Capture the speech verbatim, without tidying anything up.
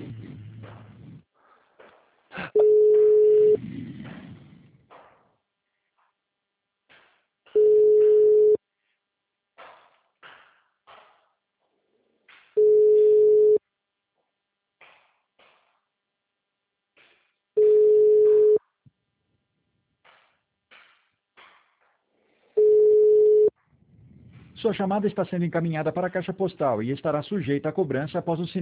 Sua chamada está sendo encaminhada para a caixa postal e estará sujeita a cobrança após o sinal